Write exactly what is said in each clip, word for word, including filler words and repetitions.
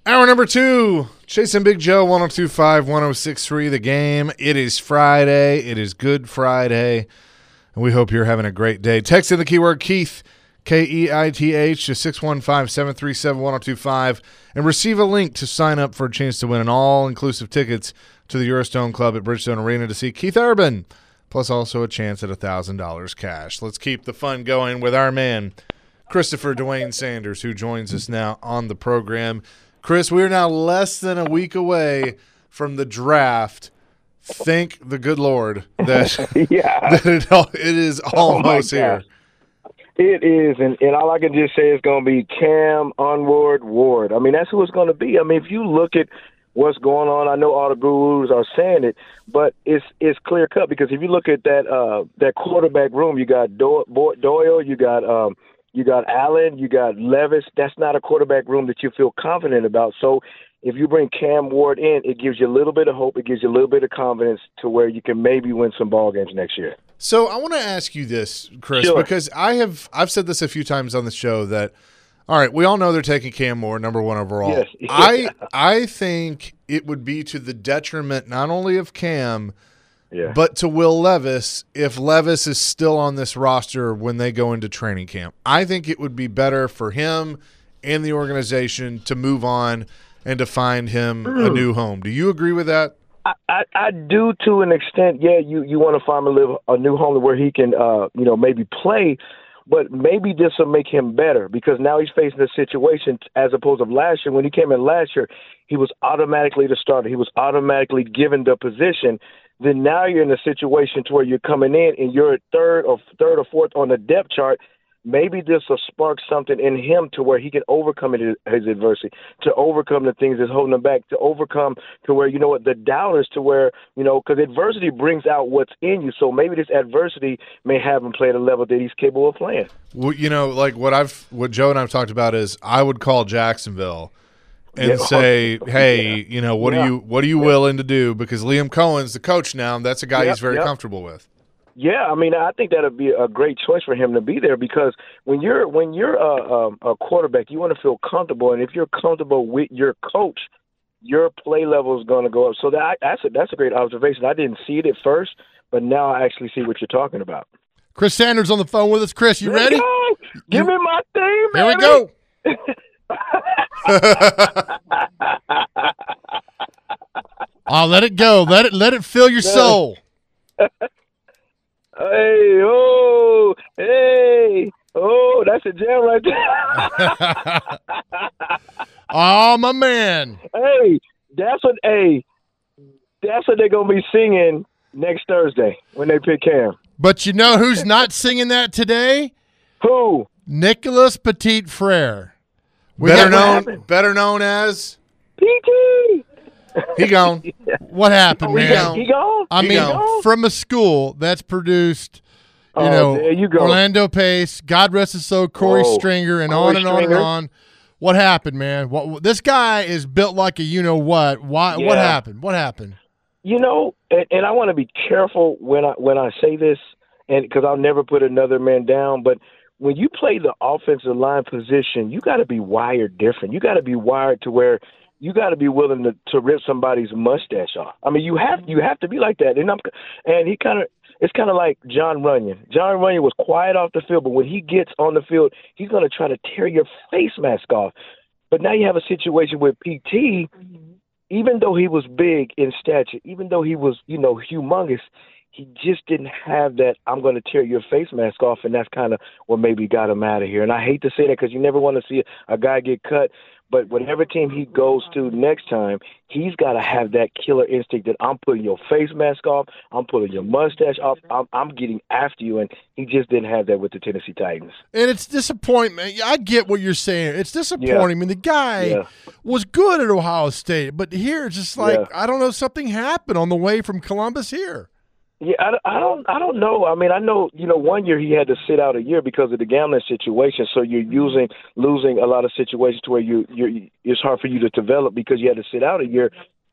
Hour number two, Chasing Big Joe, one oh two point five, one oh six point three The Game. It is Friday. It is Good Friday. And we hope you're having a great day. Text in the keyword Keith, K E I T H, to six one five, seven three seven, one oh two five and receive a link to sign up for a chance to win an all-inclusive tickets to the Eurostone Club at Bridgestone Arena to see Keith Urban, plus also a chance at one thousand dollars cash. Let's keep the fun going with our man, Christopher Dwayne Sanders, who joins us now on the program. Chris, we are now less than a week away from the draft. Thank the good Lord that, yeah. that it, it is almost oh here. It is, and, and all I can just say is going to be Cam, Onward, Ward. I mean, that's who it's going to be. I mean, if you look at what's going on, I know all the gurus are saying it, but it's it's clear cut because if you look at that uh, that quarterback room, you got Do- Doyle, you got um, you got Allen, you got Levis. That's not a quarterback room that you feel confident about. So if you bring Cam Ward in, it gives you a little bit of hope. It gives you a little bit of confidence to where you can maybe win some ball games next year. So I want to ask you this, Chris, Sure. because I have I've said this a few times on the show that, all right, we all know they're taking Cam Ward, number one overall. Yes. I I think it would be to the detriment not only of Cam, yeah. but to Will Levis if Levis is still on this roster when they go into training camp. I think it would be better for him and the organization to move on and to find him mm. a new home. Do you agree with that? I, I, I do to an extent. Yeah, you, you want to find him a, live, a new home where he can, uh, you know, maybe play, but maybe this will make him better because now he's facing a situation as opposed to last year. When he came in last year, he was automatically the starter. He was automatically given the position. Then now you're in a situation to where you're coming in and you're third or third or fourth on the depth chart. Maybe this will spark something in him to where he can overcome his, his adversity, to overcome the things that's holding him back, to overcome to where, you know what, the doubters to where, you know, because adversity brings out what's in you. So maybe this adversity may have him play at a level that he's capable of playing. Well, you know, like what I've, what Joe and I've talked about is I would call Jacksonville and yeah. say, hey, yeah. you know, what yeah. are you, what are you yeah. willing to do? Because Liam Cohen's the coach now, and that's a guy yep, he's very yep. comfortable with. Yeah, I mean, I think that would be a great choice for him to be there because when you're when you're a, a, a quarterback, you want to feel comfortable, and if you're comfortable with your coach, your play level is going to go up. So that that's a, that's a great observation. I didn't see it at first, but now I actually see what you're talking about. Chris Sanders on the phone with us. Chris, you ready? Go. Give you, me my theme, Here we go. Oh, let it go. Let it let it fill your soul. Hey, oh, hey, oh, that's a jam right there. Oh, my man. Hey, that's what, hey, that's what they're going to be singing next Thursday when they pick Cam. But you know who's not singing that today? Who? Nicholas Petit Frere. We better known, better known as? P T. He gone. What happened, oh, man? He gone. He gone? I he mean, gone? from a school that's produced, you oh, know, there you go. Orlando Pace, God rest his soul, Corey oh, Stringer, and Corey on and Stringer. on and on. What happened, man? What this guy is built like a you know what? Why? Yeah. What happened? What happened? You know, and, and I want to be careful when I when I say this, and because I'll never put another man down, but. When you play the offensive line position, you got to be wired different. You got to be wired to where you got to be willing to, to rip somebody's mustache off. I mean, you have you have to be like that. And I'm, and he kind of it's kind of like John Runyon. John Runyon was quiet off the field, but when he gets on the field, he's going to try to tear your face mask off. But now you have a situation with P T. Mm-hmm. Even though he was big in stature, even though he was you know humongous. He just didn't have that, I'm going to tear your face mask off, and that's kind of what maybe got him out of here. And I hate to say that because you never want to see a guy get cut, but whatever team he goes to next time, he's got to have that killer instinct that I'm putting your face mask off, I'm pulling your mustache off, I'm, I'm getting after you, and he just didn't have that with the Tennessee Titans. And it's disappointment. I get what you're saying. It's disappointing. Yeah. I mean, the guy yeah. was good at Ohio State, but here it's just like, yeah. I don't know, something happened on the way from Columbus here. Yeah, I, I don't, I don't know. I mean, I know, you know, one year he had to sit out a year because of the gambling situation. So you're using, losing a lot of situations to where you, you're, it's hard for you to develop because you had to sit out a year.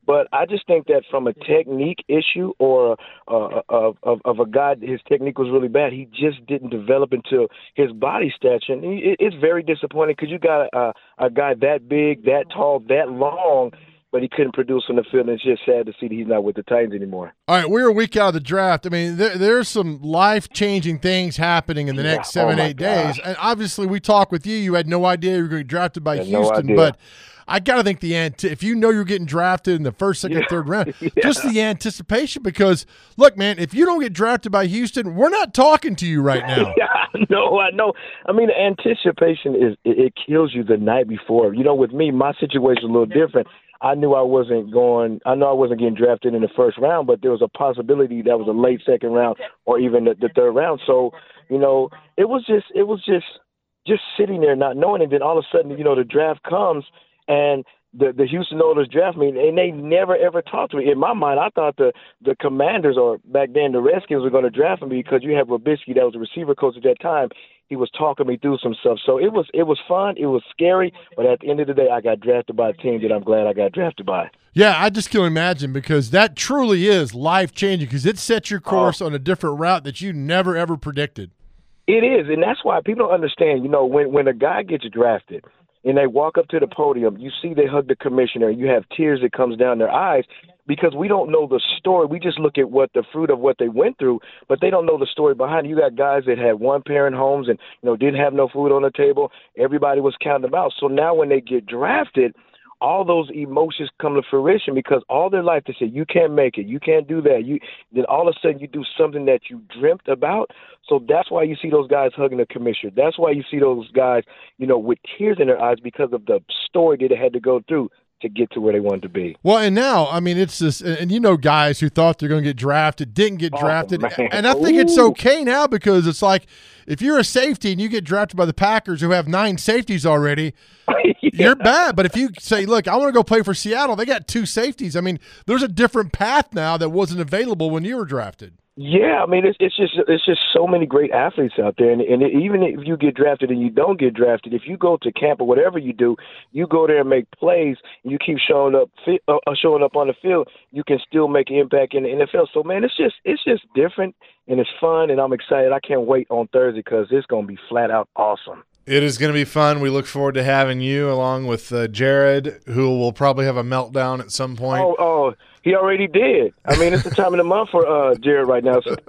But I just think that from a technique issue or uh, of, of of a guy, his technique was really bad. He just didn't develop into his body stature. And it, it's very disappointing because you got a, a guy that big, that tall, that long, but he couldn't produce on the field. And it's just sad to see that he's not with the Titans anymore. All right, we're a week out of the draft. I mean, there, there's some life-changing things happening in the next seven, oh eight gosh. days. And obviously, we talked with you. You had no idea you were going to get drafted by Had no Houston, idea. but I got to think the ant- if you know you're getting drafted in the first, second, Yeah. third round, Yeah. just the anticipation. Because look, man, if you don't get drafted by Houston, we're not talking to you right now. Yeah, I know, I know. I mean, the anticipation is it, it kills you the night before. You know, with me, my situation was a little different. I knew I wasn't going. I know I wasn't getting drafted in the first round, but there was a possibility that was a late second round or even the, the third round. So, you know, it was just, it was just, just sitting there not knowing. And then all of a sudden, you know, the draft comes and the the Houston Oilers draft me, and they never ever talked to me. In my mind, I thought the the Commanders, or back then the Redskins, were going to draft me because you have Robisky, that was the receiver coach at that time. He was talking me through some stuff. So it was it was fun. It was scary. But at the end of the day, I got drafted by a team that I'm glad I got drafted by. Yeah, I just can imagine, because that truly is life-changing, because it sets your course Oh. on a different route that you never, ever predicted. It is, and that's why people don't understand. You know, when when a guy gets drafted and they walk up to the podium, you see they hug the commissioner, and you have tears that comes down their eyes because we don't know the story. We just look at what the fruit of what they went through, but they don't know the story behind it. You got guys that had one-parent homes and, you know, didn't have no food on the table. Everybody was counting them out. So now when they get drafted, all those emotions come to fruition because all their life they say, you can't make it, you can't do that. You then all of a sudden you do something that you dreamt about. So that's why you see those guys hugging the commissioner. That's why you see those guys, you know, with tears in their eyes because of the story that they had to go through to get to where they wanted to be. Well, and now, I mean, it's this, and you know, guys who thought they're going to get drafted didn't get Oh, drafted, man. and I think it's Ooh. okay now, because it's like if you're a safety and you get drafted by the Packers, who have nine safeties already, Yeah. you're bad. But if you say, look, I want to go play for Seattle, they got two safeties. I mean, there's a different path now that wasn't available when you were drafted. Yeah, I mean, it's it's just it's just so many great athletes out there, and, and even if you get drafted and you don't get drafted, if you go to camp or whatever you do, you go there and make plays, and you keep showing up, fi- uh, showing up on the field, you can still make an impact in the N F L. So, man, it's just it's just different, and it's fun, and I'm excited. I can't wait on Thursday because it's going to be flat out awesome. It is going to be fun. We look forward to having you along with uh, Jared, who will probably have a meltdown at some point. Oh, oh, he already did. I mean, it's the time of the month for uh, Jared right now. So.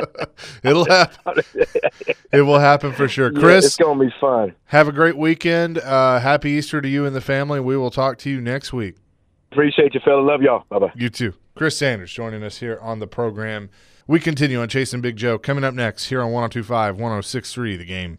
It'll happen. It will happen for sure. Yeah, Chris, it's going to be fun. have a great weekend. Uh, happy Easter to you and the family. We will talk to you next week. Appreciate you, fella. Love y'all. Bye-bye. You too. Chris Sanders joining us here on the program. We continue on Chasing Big Joe. Coming up next here on one oh two point five, one oh six point three The Game.